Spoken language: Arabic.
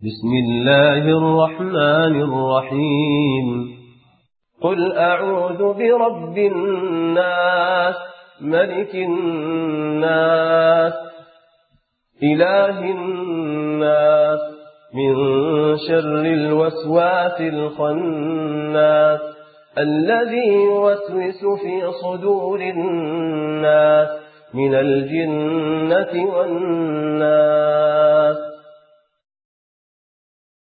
بسم الله الرحمن الرحيم قل أعوذ برب الناس ملك الناس إله الناس من شر الوسواس الخناس الذي يوسوس في صدور الناس من الجنة والناس